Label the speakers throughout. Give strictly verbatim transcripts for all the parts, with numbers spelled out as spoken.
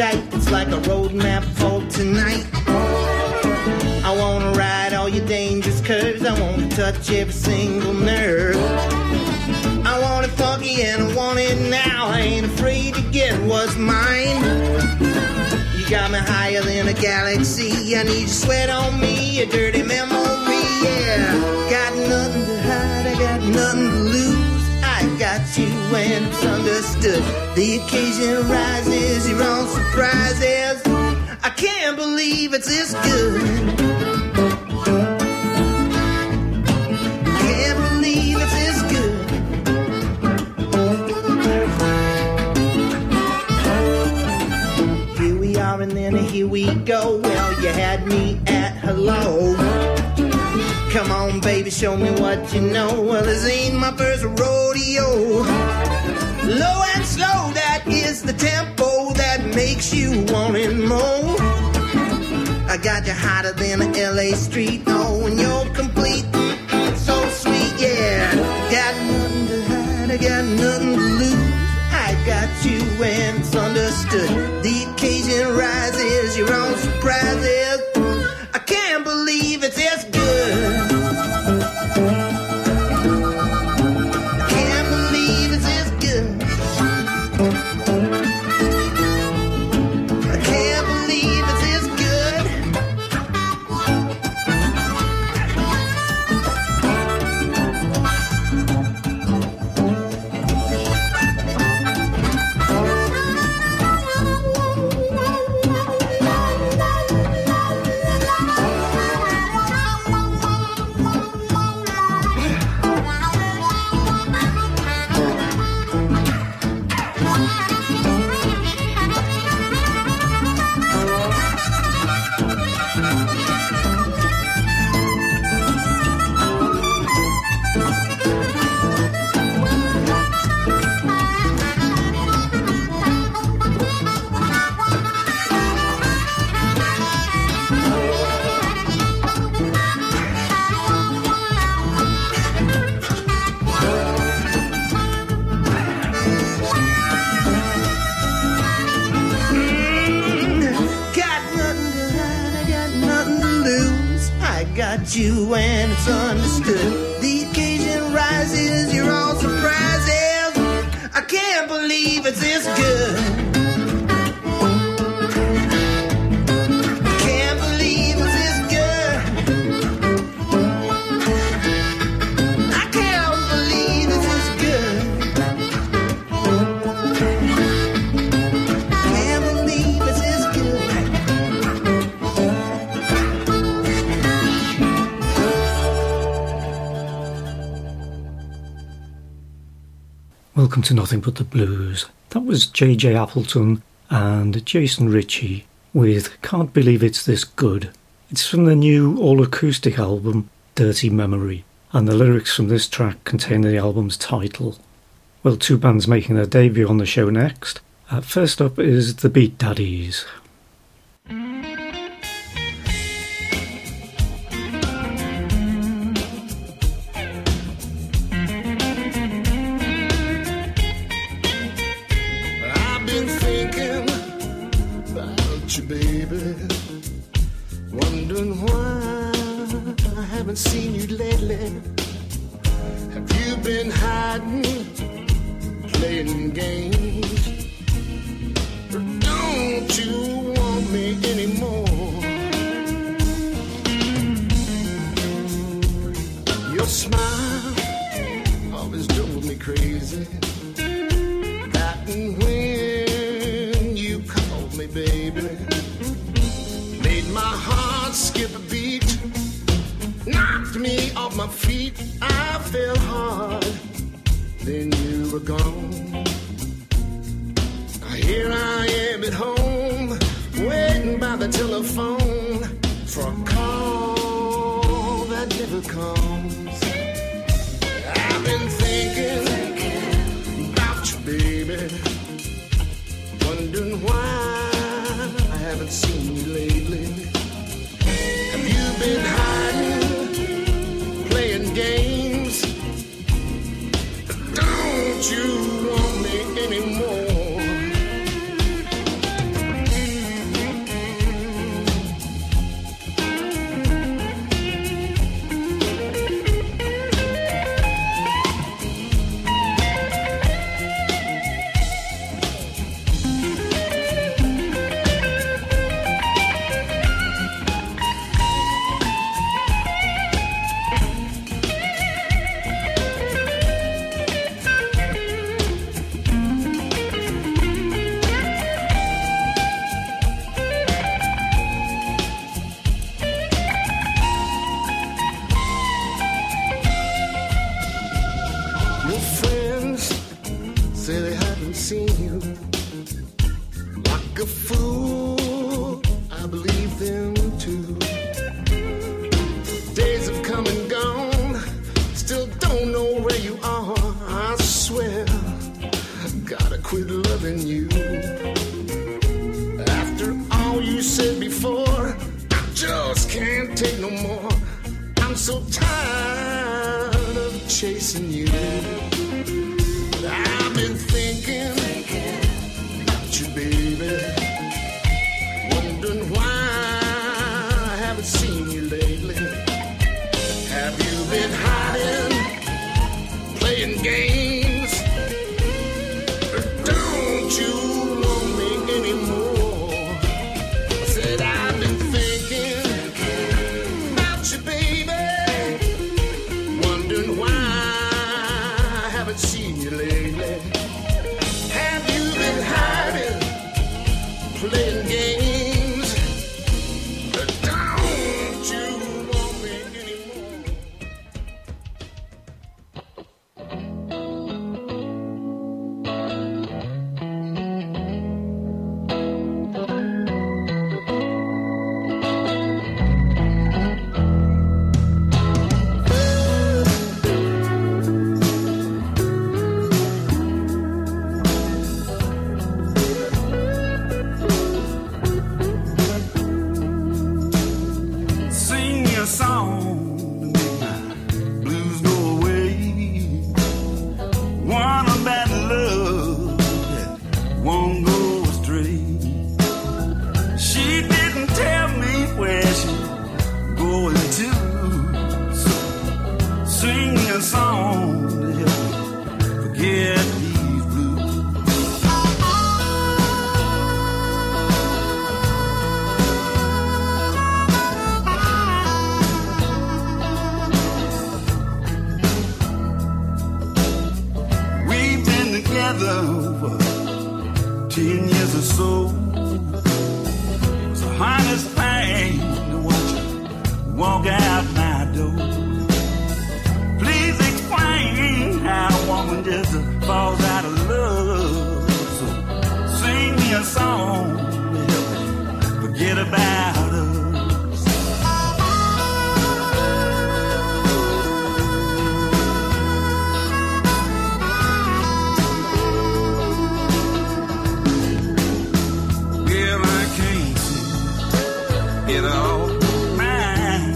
Speaker 1: tight, it's like a roadmap for tonight. I wanna ride all your dangerous curves, I wanna touch every single nerve. I want it funky and I want it now, I ain't afraid to get what's mine. You got me higher than a galaxy, I need your sweat on me, a dirty memory, yeah. Got nothing to hide, I got nothing to lose, I got you and it's understood. The occasion rises, your own surprises, I can't believe it's this good. Can't believe it's this good. Here we are and then here we go. Well, you had me at hello. Come on, baby, show me what you know. Well, this ain't my first rodeo. Low and slow, that is the tempo that makes you want it more. I got you hotter than an L A street. Oh, and you're complete, mm-mm, so sweet, yeah. Got nothing to hide, I got nothing to lose. I got you and it's understood. The occasion rises, your own surprises. I can't believe it's as good. I can't believe it's as good. I can't believe it's as good. You and it's understood. The occasion rises, you're all surprises. I can't believe it's this good. I can't believe it's this good. I can't believe it's this good. Can't believe it's this good.
Speaker 2: Welcome to Nothing But the Blues. That was J J Appleton and Jason Ritchie with Can't Believe It's This Good. It's from the new all-acoustic album Dirty Memory, and the lyrics from this track contain the album's title. Well, two bands making their debut on the show next. Uh, first up is the Beat Daddies.
Speaker 3: Seen you lately. Have you been hiding, playing games? Or don't you want me anymore? Your smile always drove me crazy. That and when you called me baby, made my heart skip a beat. Knocked me off my feet, I fell hard, then you were gone. Now here I am at home, waiting by the telephone for a call that never comes. I've been thinking about you, baby, wondering why I haven't seen you lately. Have you been hiding, games? Don't you want me anymore? them too. Days have come and gone, still don't know where you are. I swear, gotta quit loving you. After all you said before, I just can't take no more. I'm so tired of chasing you. I've been thinking about you, baby, wondering why I haven't seen you lately. Have you been hiding, playing games, or don't you want me anymore? I said I've been thinking about you, baby, wondering why I haven't seen you lately. Have you been hiding, playing games, or don't you want me anymore? Sing me a song to make my blues go away. One about love that won't go astray. She didn't tell me where she's going to, so sing me a song to help me forget these blues. We've been together for ten years or so. It's the hardest thing to watch you walk out my door. Please explain how a woman just falls out of love. So sing me a song to help me forget about us. Well, I can't see it all mine.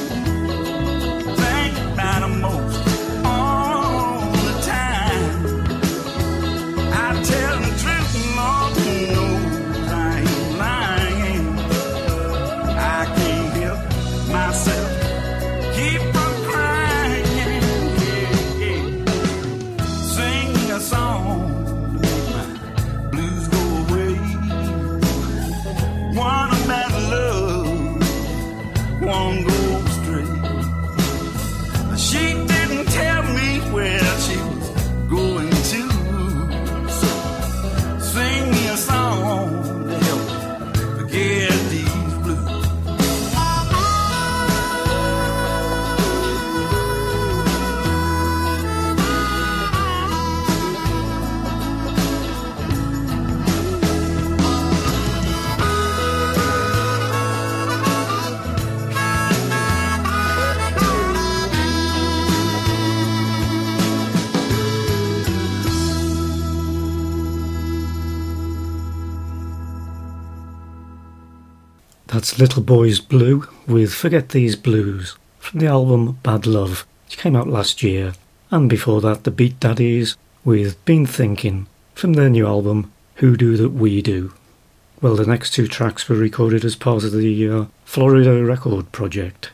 Speaker 3: Think about it most all the time. I tell the truth, Lord knows I ain't lying. I can't help myself, keep from crying. Yeah, yeah. Sing me a song to make my blues go away. One about love won't go straight. She didn't tell me where she was going to, so sing me a song to help me forget these blues.
Speaker 2: That's Little Boys Blue with Forget These Blues from the album Bad Love, which came out last year. And before that, the Beat Daddies with Been Thinking from their new album Who Do That We Do. Well, the next two tracks were recorded as part of the uh, Florida Record Project.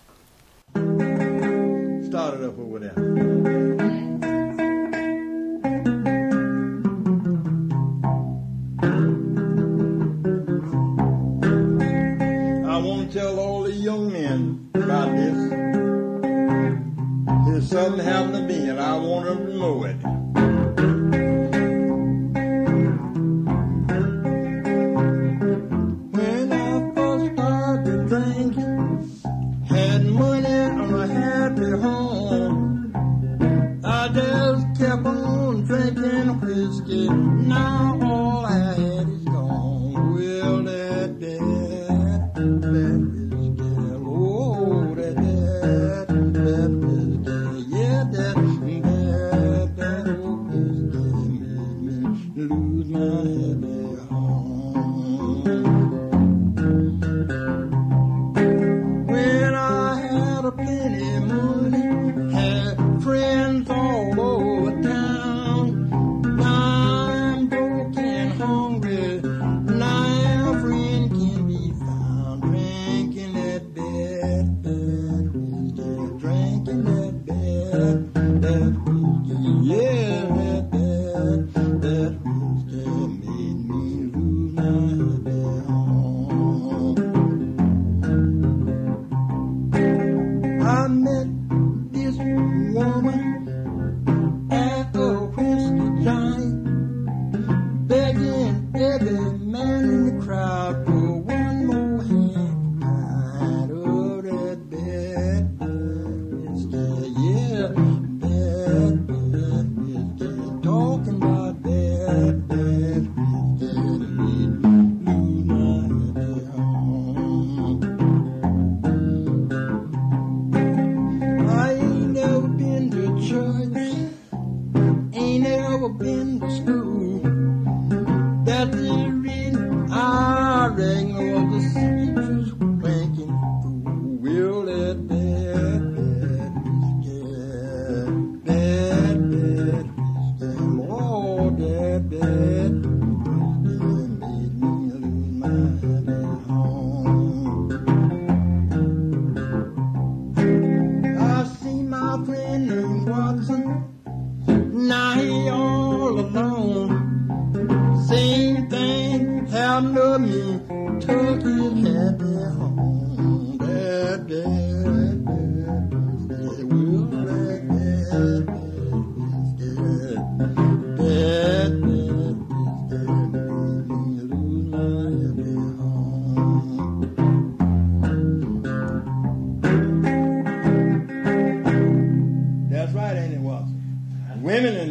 Speaker 4: Start it up over there. I want to tell all the young men about this. There's something happened to me and I want them to know it. When I first started drinking, had money and a happy home, I just kept on drinking whiskey. Now all I had is gone. Well, that bad, that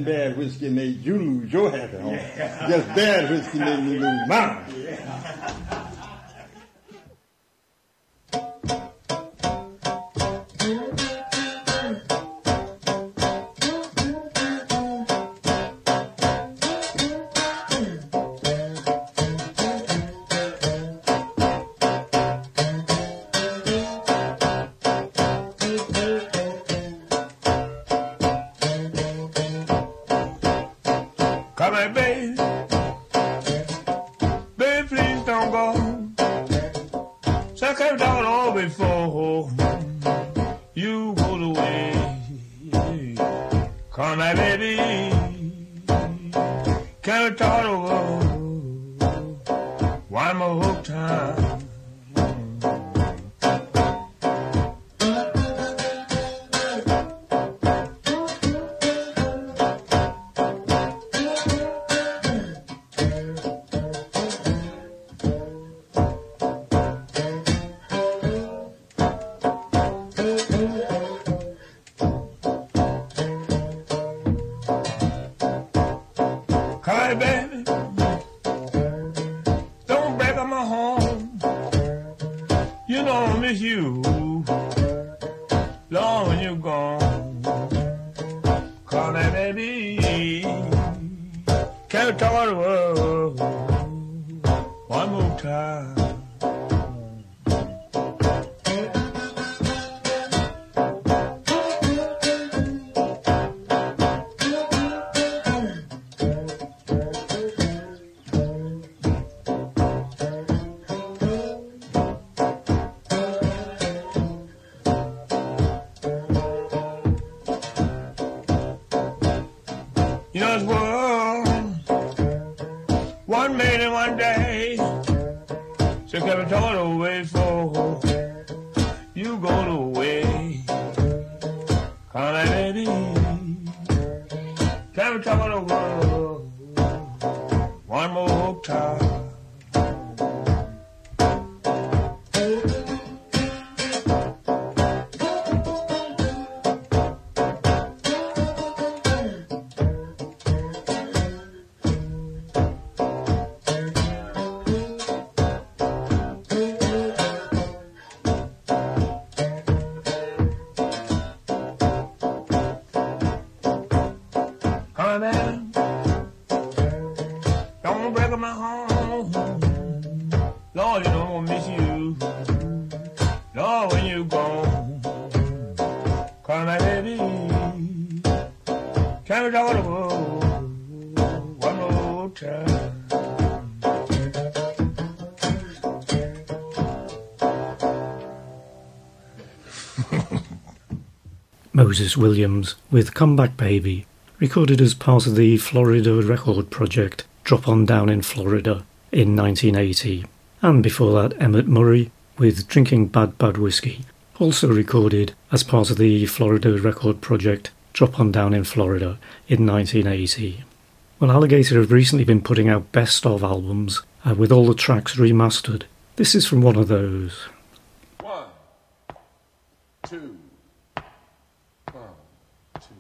Speaker 4: and bad whiskey made you lose your happy home. Yeah. Just bad whiskey made me lose mine. Yeah.
Speaker 3: Come here, baby. Baby, please don't go. So I kept talking all before you go away. Come here, baby. Can we talk over one more time? Hi, baby. Don't break up my home. You know I miss you. Long when you're gone. Call me, baby. Can we talk the world one more time? You know this world, one minute, one day, so can we talk away for you go away. Come on, baby, can we talk the world one more time? Come on, man. Don't break up my home. Lord, you know I miss you. Lord, when you gone. Come on, baby. Can we talk the world one more time?
Speaker 2: Moses Williams with Come Back Baby, recorded as part of the Florida record project Drop On Down in Florida in nineteen eighty. And before that, Emmett Murray with Drinking Bad Bad Whiskey, also recorded as part of the Florida record project Drop On Down in Florida in nineteen eighty. Well, Alligator have recently been putting out best of albums uh, with all the tracks remastered. This is from one of those.
Speaker 5: One, two, one, two.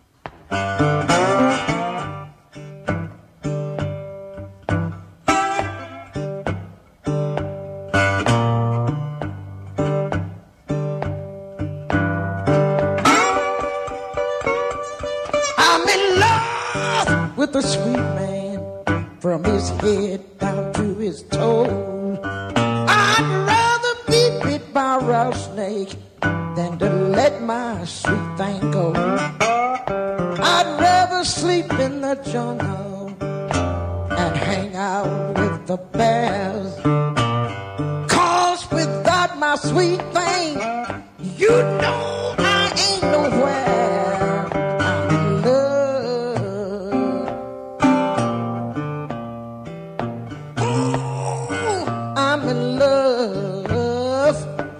Speaker 6: I'm in love with a sweet man from his head down to his toes. I'd rather be bit by a rattlesnake than to let my sweet thing go. I'd rather sleep in the jungle and hang out with the bears. 'Cause without my sweet thing, you know I ain't nowhere. I'm in love. Oh, I'm in love.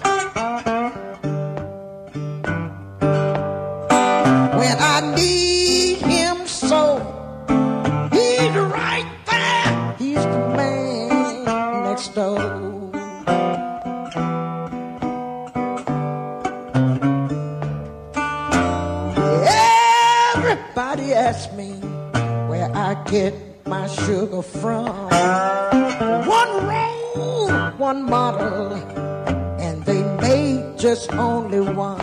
Speaker 6: When I need him so, he's right there. He's the man next door. ask me where I get my sugar from. One roll, one model, and they made just only one.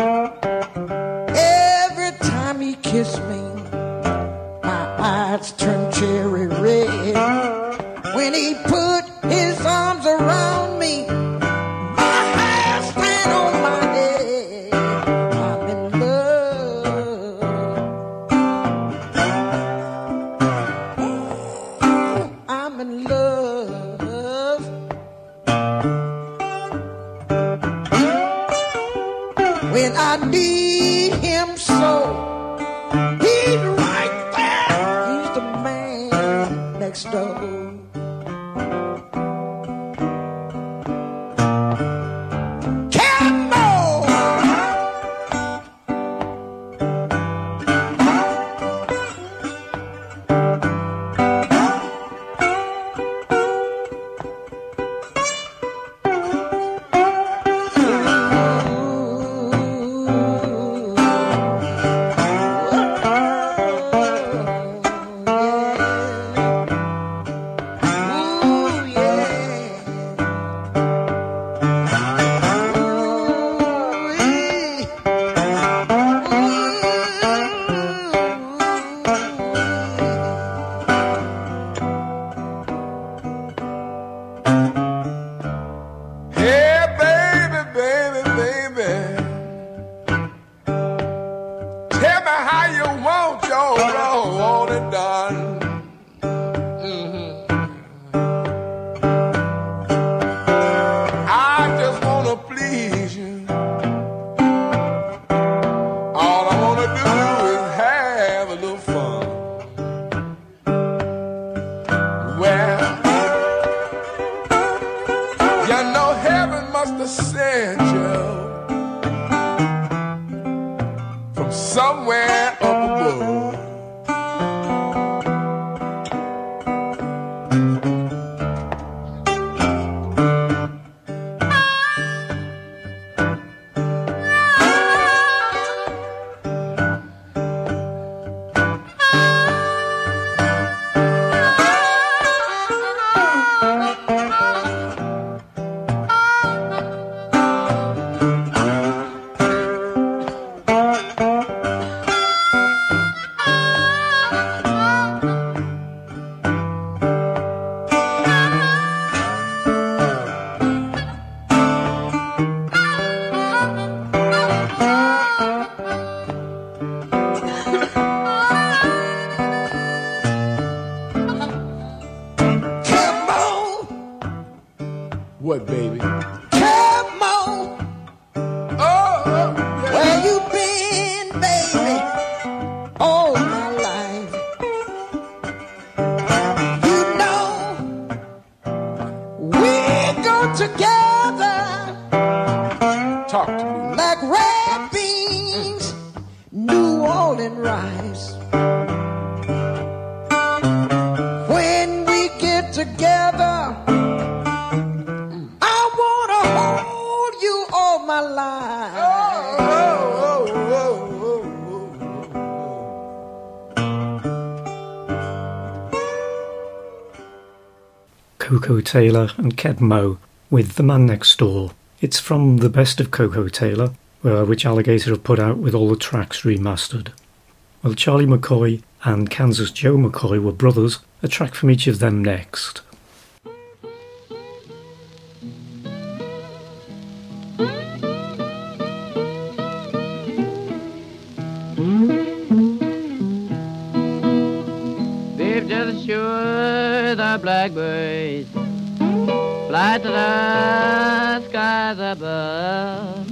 Speaker 6: Every time he kissed me, my eyes turn cherry red. When he put his arms around me, my hair stand on my head. I'm in love. Ooh, I'm in love. When I need him so, he's right there. He's the man next door.
Speaker 5: What, baby?
Speaker 6: Come on.
Speaker 5: Oh, oh yeah.
Speaker 6: Where you been, baby? All my life. You know, we go together.
Speaker 5: Talk to me.
Speaker 6: Like red beans, New Orleans rice. When we get together, I wanna hold you all my life.
Speaker 5: Oh, oh, oh, oh, oh,
Speaker 2: Coco Taylor and Ked Mo with The Man Next Door. It's from The Best of Coco Taylor, uh, which Alligator have put out with all the tracks remastered. Well, Charlie McCoy and Kansas Joe McCoy were brothers, a track from each of them next.
Speaker 7: They've just assured the blackbirds fly to the skies above.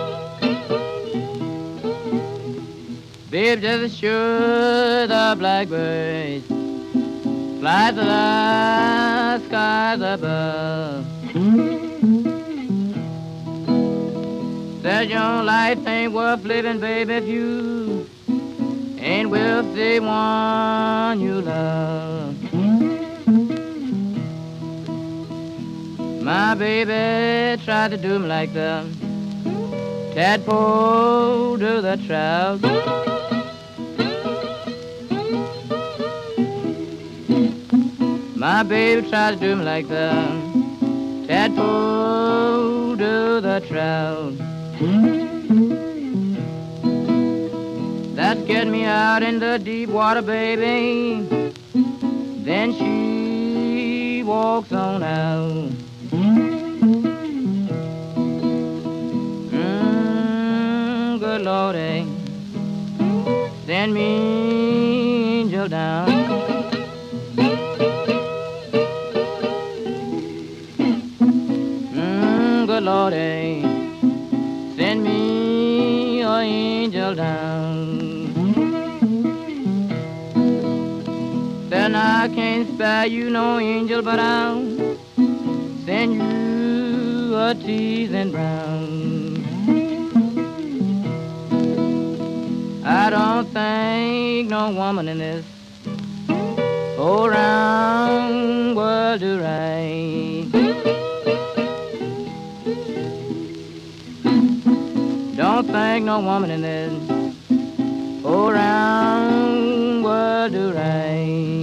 Speaker 7: They've just assured the blackbirds fly to the skies above. Said your life ain't worth living, baby, if you ain't with the one you love. My baby tried to do me like the tadpole do the trout. My baby tries to do me like the tadpole do the trout. That's getting me out in the deep water, baby. Then she walks on out. Mm, good Lordy, send me angel down. Mm, good Lordy, send me an angel down. Then I can't spare you no angel, but I'll send you a teasing brown. I don't think no woman in this whole round world do right. Don't think no woman in this whole round world do right.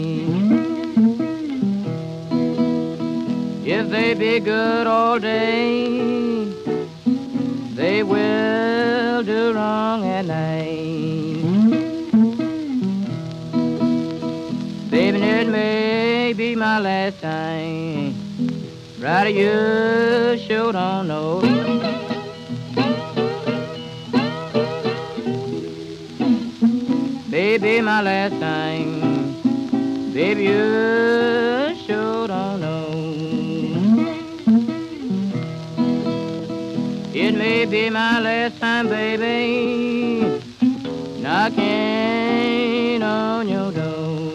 Speaker 7: If they be good all day, they will do wrong at night. Baby, it may be my last time. Rather you sure don't know. Baby, my last time. Baby, you sure don't know. It may be my last time, baby, knocking on your door.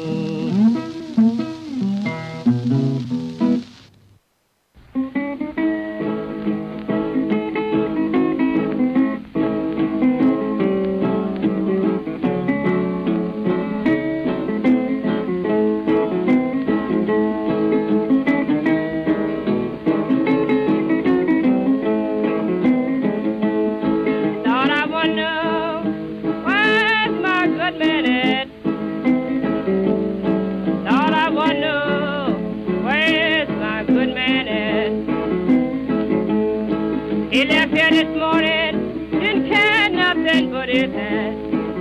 Speaker 8: He left here this morning, didn't care nothing but his hat.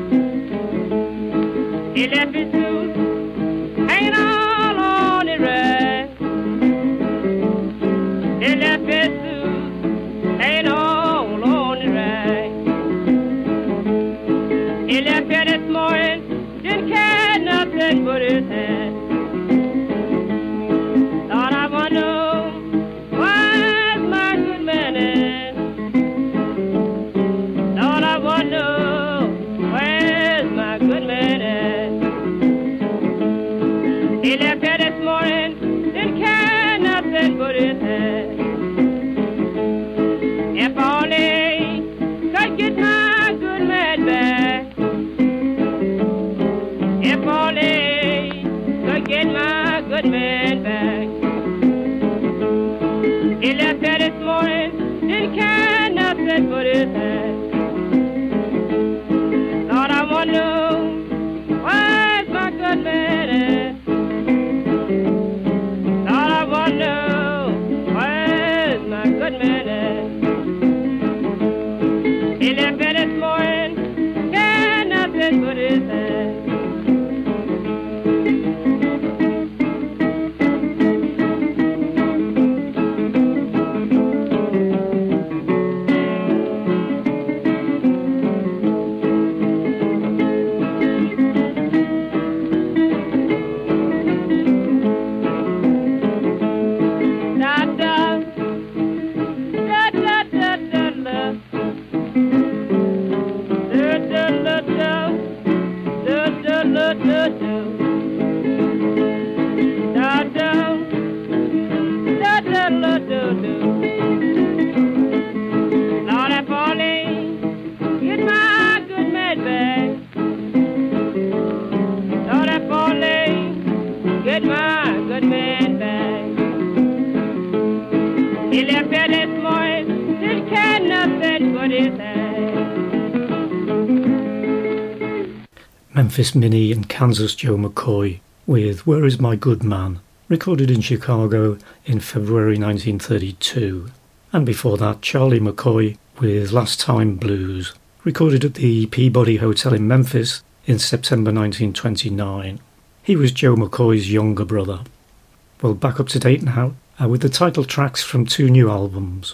Speaker 8: He left his suit hanging all on the rack. He left his suit hanging all on the rack. He left here this morning, didn't care nothing but his hat. Thought I wonder where's my good man at? Thought I wonder where's my good man at? He left here this morning, didn't care nothing but his hat. If only could get my good man back. If only could get my good man back. He left here this morning, didn't care nothing but his hat. Thought I wonder where's my good man at? Thought I wonder where's my good man at? He left here this morning, care nothing but his hat.
Speaker 2: Memphis Minnie and Kansas Joe McCoy with Where Is My Good Man, recorded in Chicago in February nineteen thirty-two. And before that, Charlie McCoy with Last Time Blues, recorded at the Peabody Hotel in Memphis in September nineteen twenty-nine. He was Joe McCoy's younger brother. Well, back up to date now uh, with the title tracks from two new albums.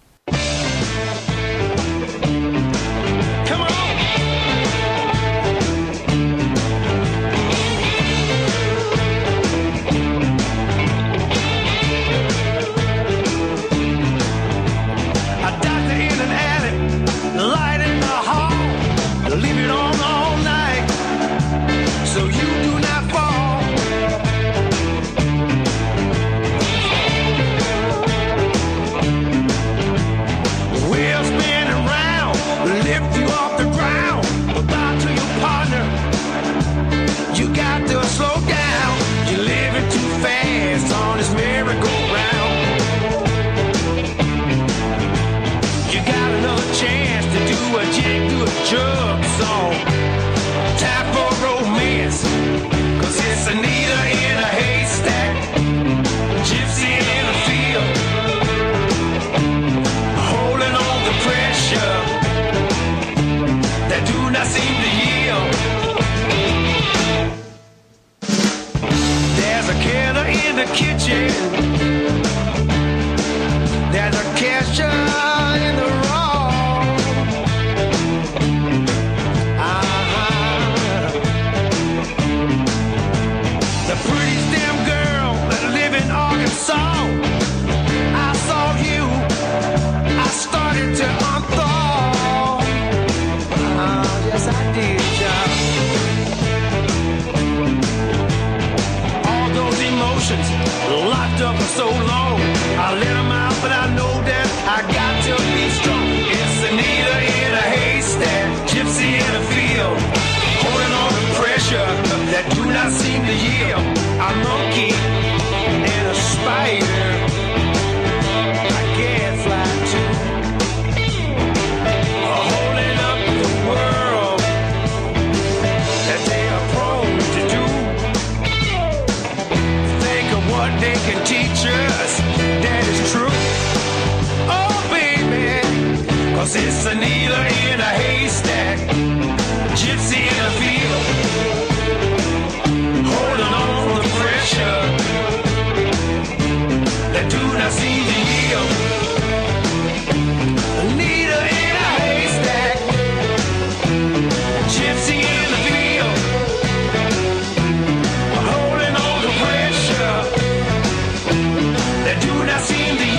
Speaker 3: It's a needle in a haystack, gypsy in a field, holding on from the pressure that do not seem to yield. A needle in a haystack, gypsy in the field, holding on to pressure that do not seem to yield.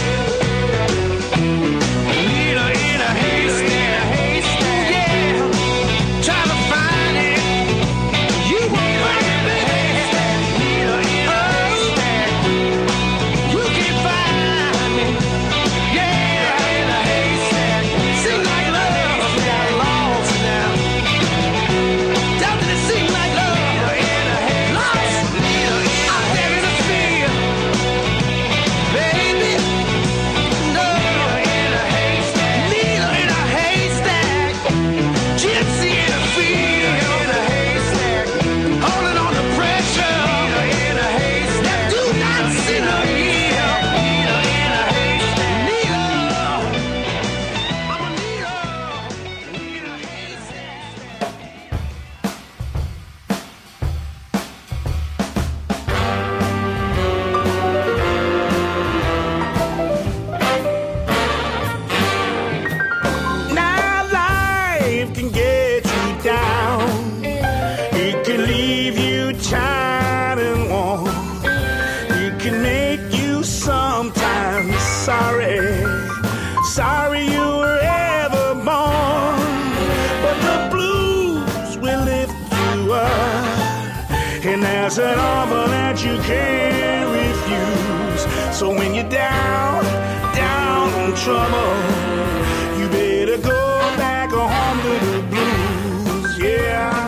Speaker 3: There's an offer that you can't refuse. So when you're down, down in trouble, you better go back home to the blues, yeah.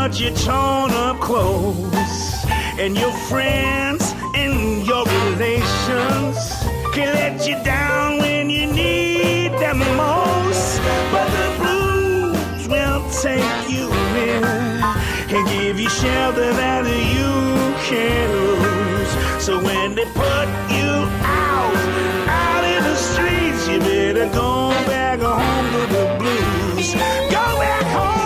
Speaker 3: but your torn up clothes. And your friends and your relations can let you down when you need them most. But the blues will take you in and give you shelter that you can't lose. So when they put you out, out in the streets, you better go back home to the blues. Go back home.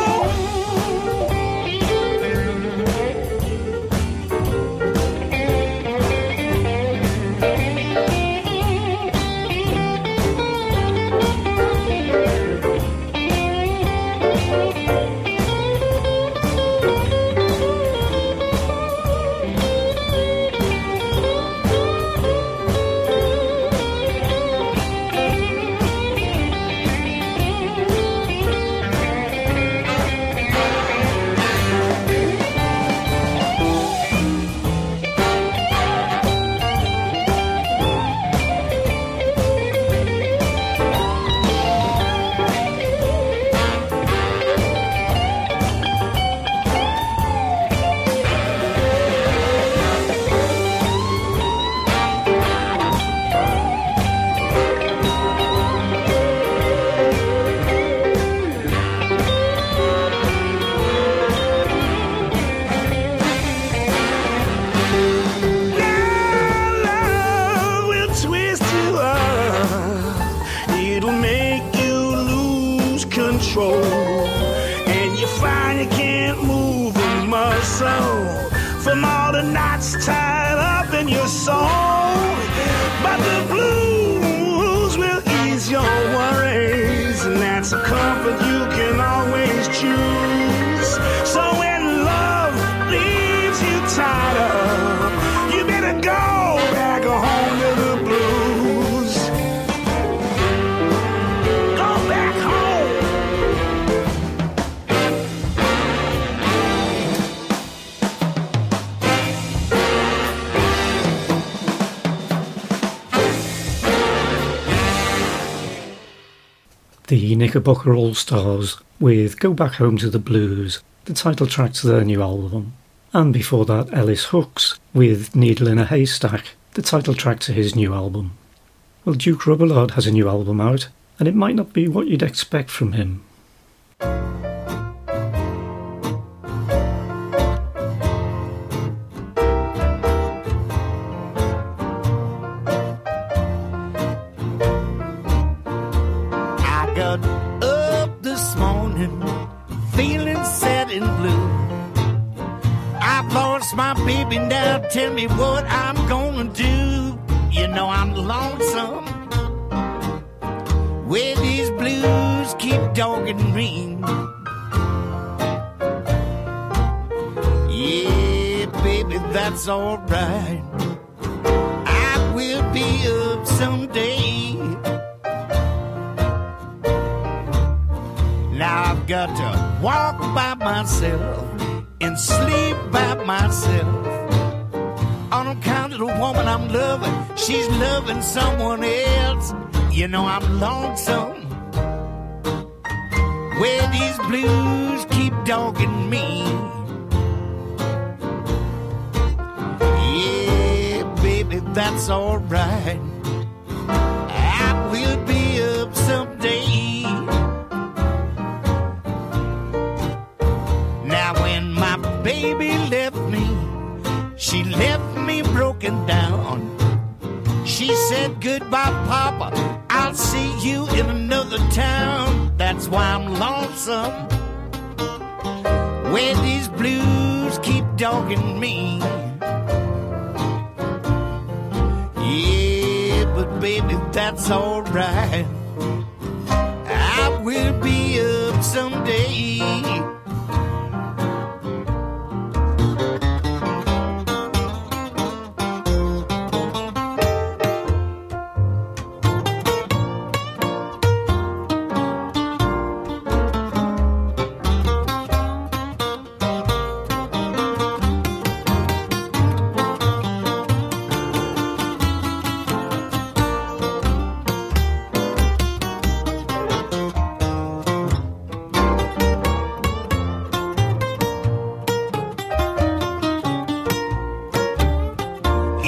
Speaker 3: And you find you can't move a muscle from all the knots tied up in your soul. But the blues will ease your worries, and that's a comfort you can always choose. So when love leaves you tied up, you better go back home to the blues. Go back home.
Speaker 2: The Knickerbocker All-Stars with Go Back Home to the Blues, the title track to their new album. And before that, Ellis Hooks with Needle in a Haystack, the title track to his new album. Well, Duke Rubberlard has a new album out, and it might not be what you'd expect from him.
Speaker 9: Tell me what I'm gonna do. You know I'm lonesome. Where these blues keep dogging me. Yeah, baby, that's alright. I will be up someday. Now I've got to walk by myself and sleep by myself. On account of the woman I'm loving, she's loving someone else. You know I'm lonesome. Where these blues keep dogging me. Yeah, baby, that's alright. I will be up someday. Now when my baby left me, she left me broken down. She said, goodbye, Papa, I'll see you in another town. That's why I'm lonesome. Where these blues keep dogging me. Yeah, but baby, that's alright. I will be up someday.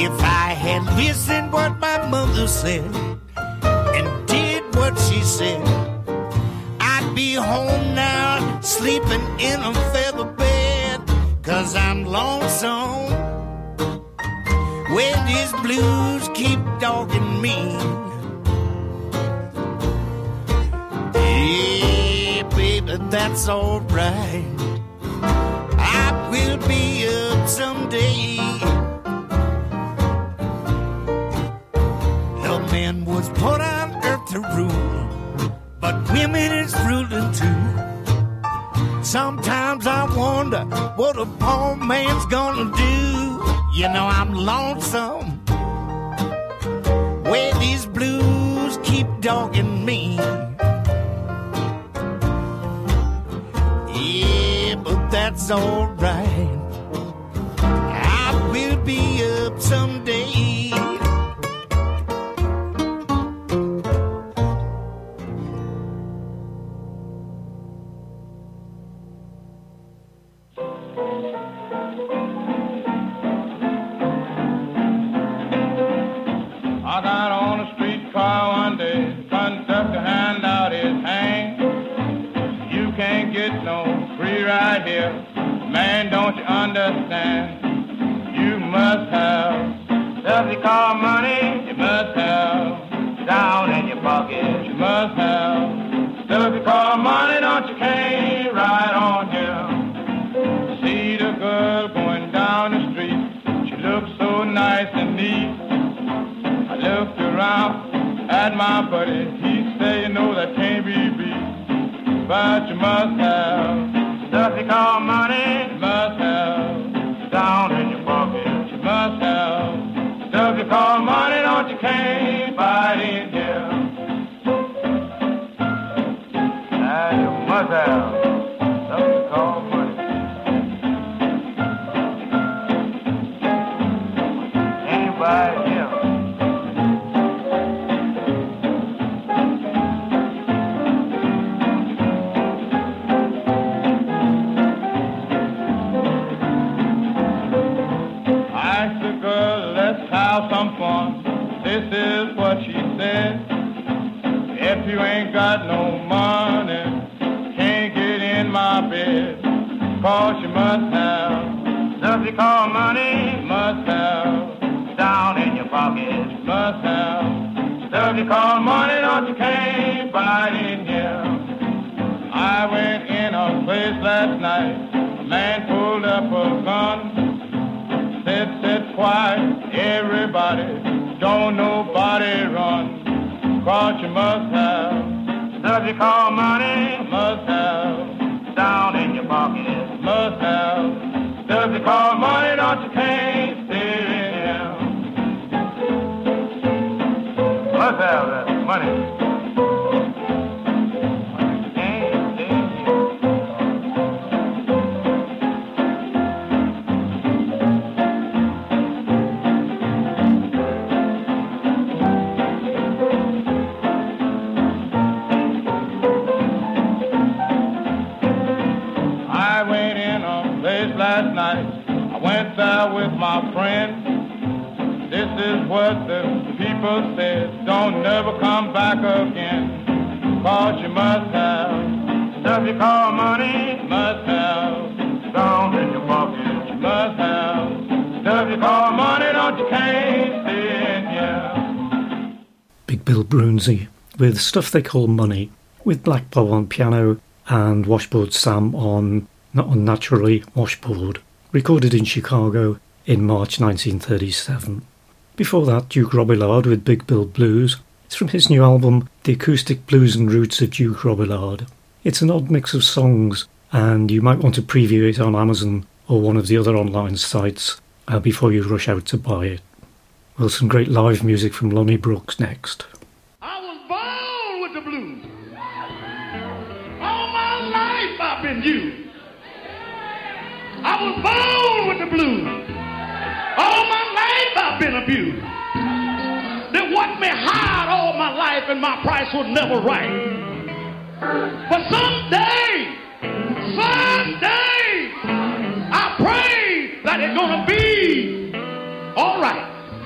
Speaker 9: If I had listened what my mother said and did what she said, I'd be home now, sleeping in a feather bed. Cause I'm lonesome where these blues keep dogging me. Yeah, baby, that's alright. I will be up someday. No man was put on earth to rule, but women is ruling too. Sometimes I wonder what a poor man's gonna do. You know I'm lonesome where these blues keep dogging me. Yeah, but that's alright. I will be up someday.
Speaker 10: I got on a streetcar one day, conductor hand out his hand. You can't get no free ride here, man, don't you understand? You must have stuff you call money, you must have down in your pocket, you must have stuff you call money, don't you can't ride on here. See the girl going down the street, she looks so nice and neat. I looked around at my buddy, he said, you know, that can't be beat. But you must have stuff you call money, you must have down in your pocket, you must have stuff you call money, don't you can't buy it in here. Now you must have stuff you call money. Can't buy it here. Have some fun. This is what she said. If you ain't got no money, can't get in my bed. Cause you must have stuff you call money, must have down in your pocket, must have stuff you call money, don't you can't buy it in here. I went in a place last night, a man pulled up a gun. Said, sit quiet, everybody, don't nobody run. Cause you must have stuff you call money, must have down in your pocket, must have stuff you call money, don't you can't stay in here. Must have that money. Last night, I went there with my friend. This is what the people said, don't never come back again. Cause you must have stuff you call money, must have down in your pocket, you must have stuff you call money, don't you can't stay in here.
Speaker 2: Big Bill Broonzy with Stuff They Call Money, with Black Bob on piano and Washboard Sam on Not Unnaturally Washboard, recorded in Chicago in March nineteen thirty-seven. Before that, Duke Robillard with Big Bill Blues. It's from his new album, The Acoustic Blues and Roots of Duke Robillard. It's an odd mix of songs, and you might want to preview it on Amazon or one of the other online sites uh, before you rush out to buy it. Well, some great live music from Lonnie Brooks next.
Speaker 11: I was born with the blues. All my life I've been used. I was born with the blues. All my life I've been abused. They want me hard all my life and my price was never right. But someday, someday, I pray that it's gonna be all right.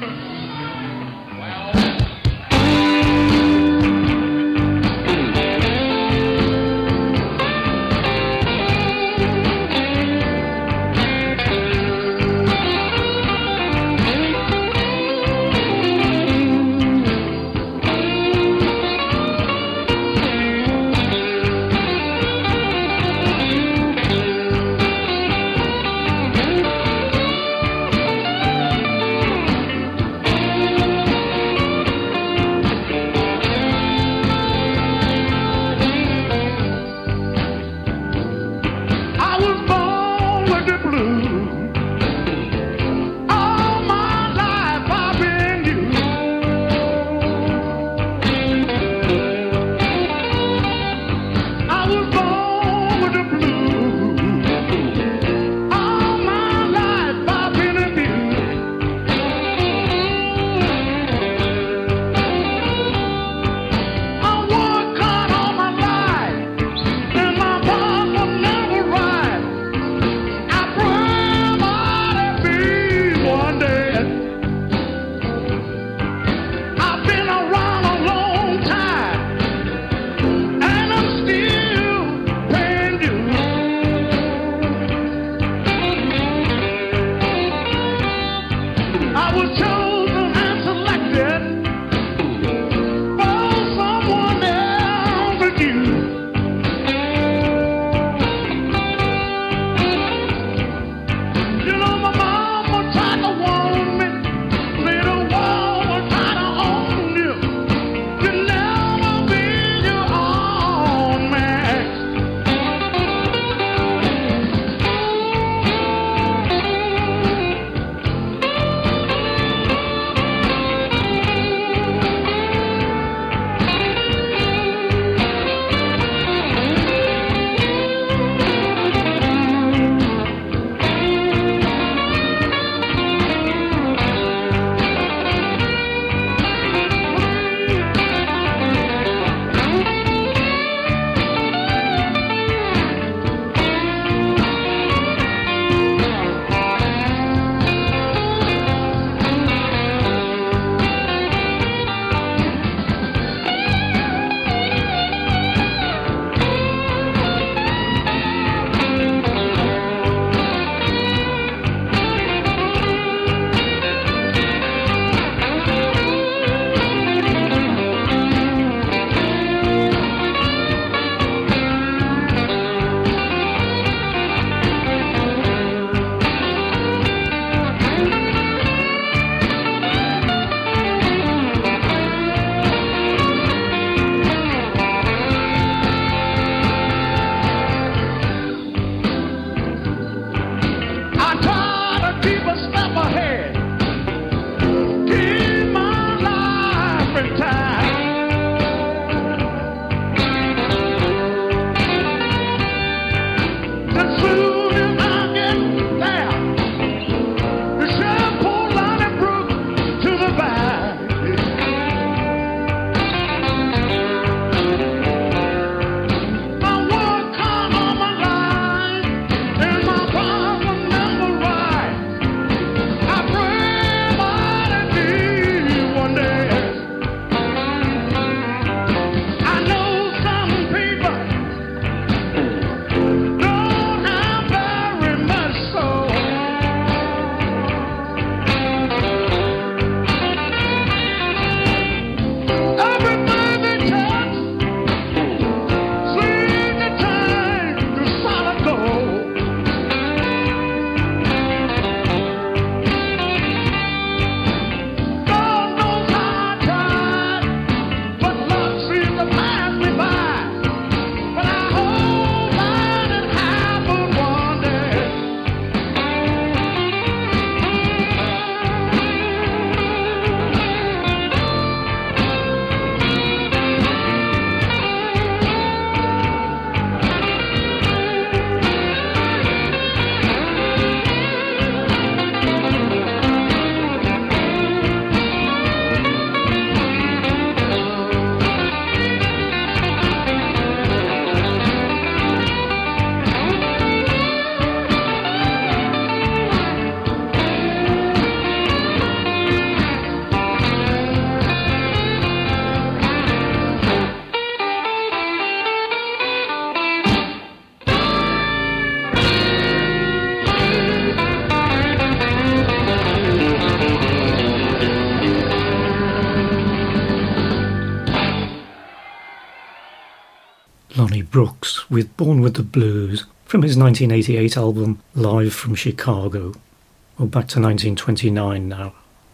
Speaker 2: Johnny Brooks with Born with the Blues from his nineteen eighty-eight album Live from Chicago. We're back to nineteen twenty-nine now.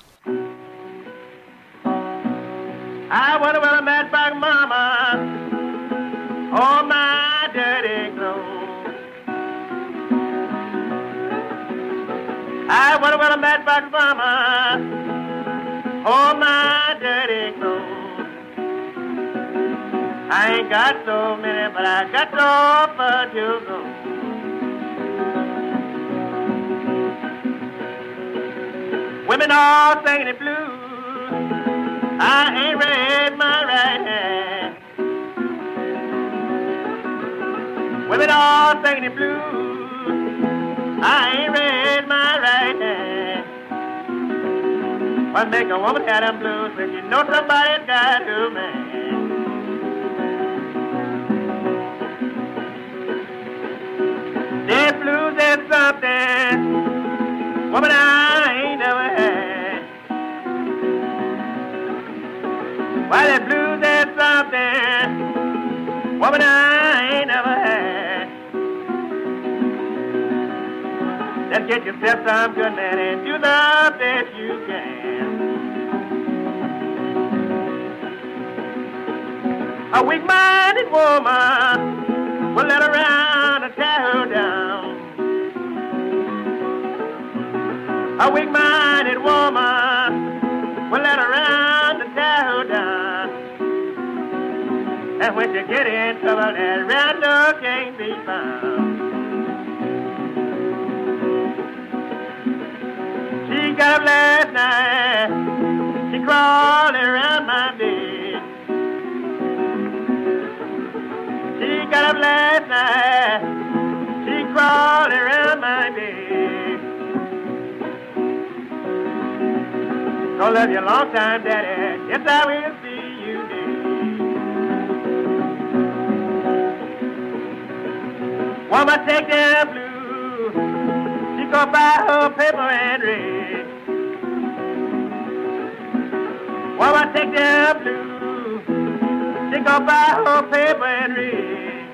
Speaker 12: I wonder where I met back mama, oh my dirty clothes. I wonder where I met back mama, oh my dirty clothes. I ain't got so many, but I got so far to go. Women all singing the blues, I ain't raised my right hand. Women all singing the blues, I ain't raised my right hand. What make a woman have them blues when you know somebody's got to man? That blues is something, woman, I ain't never had. Why, that blues is something, woman, I ain't never had. Just get yourself some good man and do the best you can. A weak-minded woman will let her around and tear her down. A weak-minded woman will let her around and tear her down. And when you get in trouble, that randall can't be found. She got up last night, she crawled around my bed. She got up last night, she crawled around my bed. Gonna love you a long time, Daddy, yes I will see you dead. Woman, take that blue, she go buy her paper and read. Woman, take that blue, she go buy her paper and read.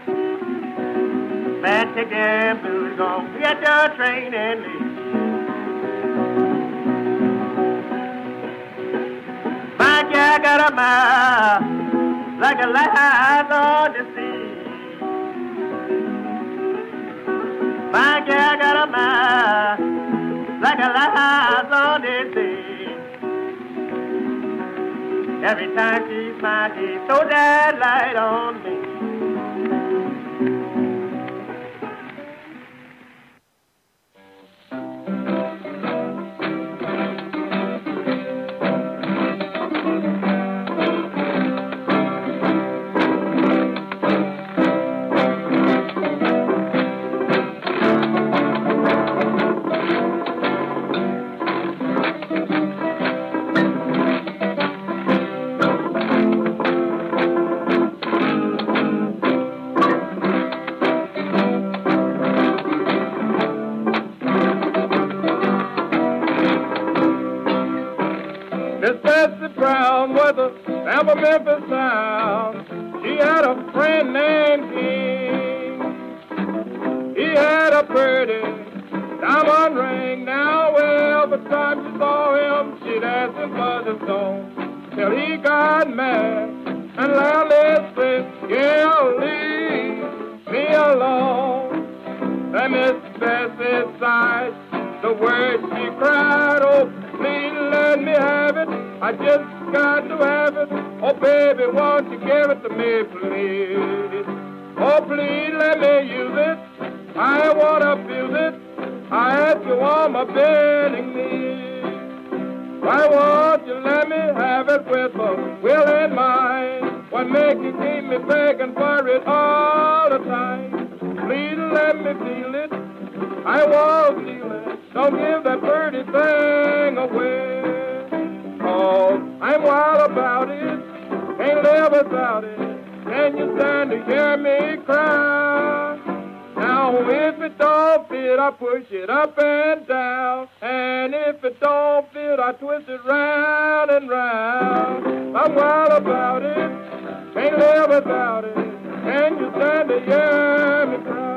Speaker 12: Man, take that blues, gonna get your train and leave. My gal got a mouth like a lighthouse on the sea. My gal got a mouth like a lighthouse on the sea. Every time she smiles, she throws that light on me.
Speaker 10: Memphis Sound. She had a friend named King. He had a pretty diamond ring. Now, well, the time she saw him, she'd ask him for the stone. Till he got mad and loudly said, yeah, leave me alone. And Miss Bessie sighed the words she cried, oh, please let me have it. I just got to have it. Oh, baby, won't you give it to me, please? Oh, please let me use it. I want to abuse it. I ask you on my bending knees. Why won't you let me have it with a will in mind? What makes you keep me begging for it all the time? Please let me feel it. I won't feel it. Don't give that pretty thing away. Oh, I'm wild about it, can't live without it. Can you stand to hear me cry? Now, if it don't fit, I push it up and down. And if it don't fit, I twist it round and round. I'm wild about it, can't live without it. and you stand to hear me cry.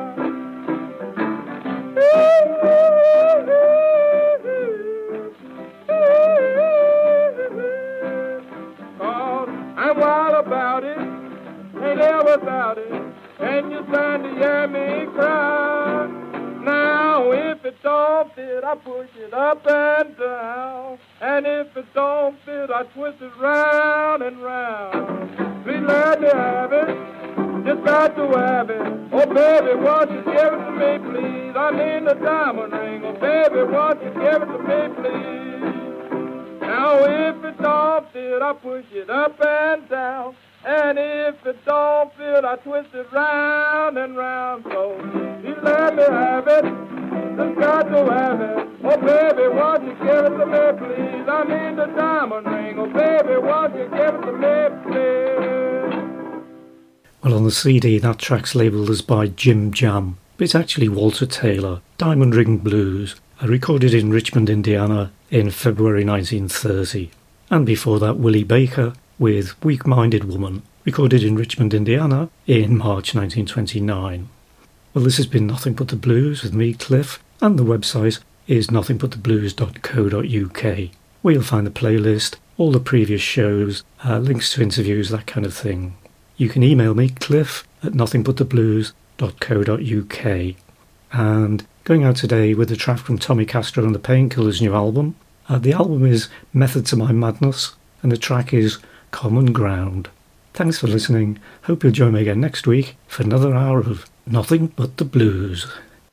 Speaker 10: Cause I'm wild about it, ain't ever about it, and you stand to hear me cry. Now if it don't fit, I push it up and down, and if it don't fit, I twist it round and round. Please let me have it, just got to have it. Oh baby, won't you give it to me, please? I mean the diamond ring. Oh baby, won't you give it to me, please? Now if it don't fit, I push it up and down, and if it don't fit, I twist it round and round. So you let me have it, just got to have it. Oh baby, won't you give it to me, please? I mean the diamond ring. Oh baby, won't you give it to me, please?
Speaker 2: Well, on the C D, that track's labelled as by Jim Jam, but it's actually Walter Taylor, Diamond Ring Blues, recorded in Richmond, Indiana in February nineteen thirty. And before that, Willie Baker with Weak Minded Woman, recorded in Richmond, Indiana in March nineteen twenty-nine. Well, this has been Nothing But the Blues with me, Cliff, and the website is nothing but the blues dot co dot uk, where you'll find the playlist, all the previous shows, uh, links to interviews, that kind of thing. You can email me, cliff at nothing but the blues dot co dot uk. And going out today with a track from Tommy Castro and the Painkillers' new album. Uh, the album is Method to My Madness, and the track is Common Ground. Thanks for listening. Hope you'll join me again next week for another hour of Nothing But the Blues.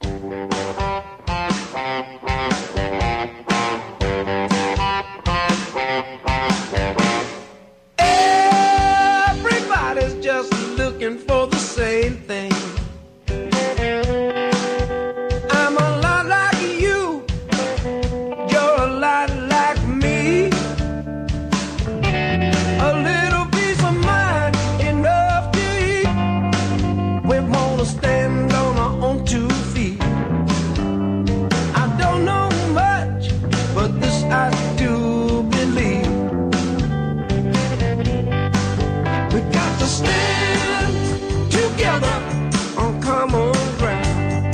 Speaker 1: Everybody's just looking for the same thing. I'm a lot like you, you're a lot like me. A little piece of mind, enough to eat. We wanna stand on our own two feet. I don't know much, but this I do believe. We got to stand together on common ground.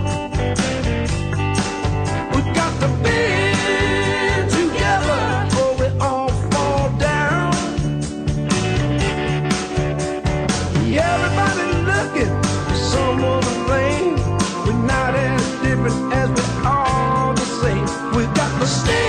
Speaker 1: We got to bend together or we all fall down. Everybody looking for someone to blame. We're not as different as we are the same. We got to stand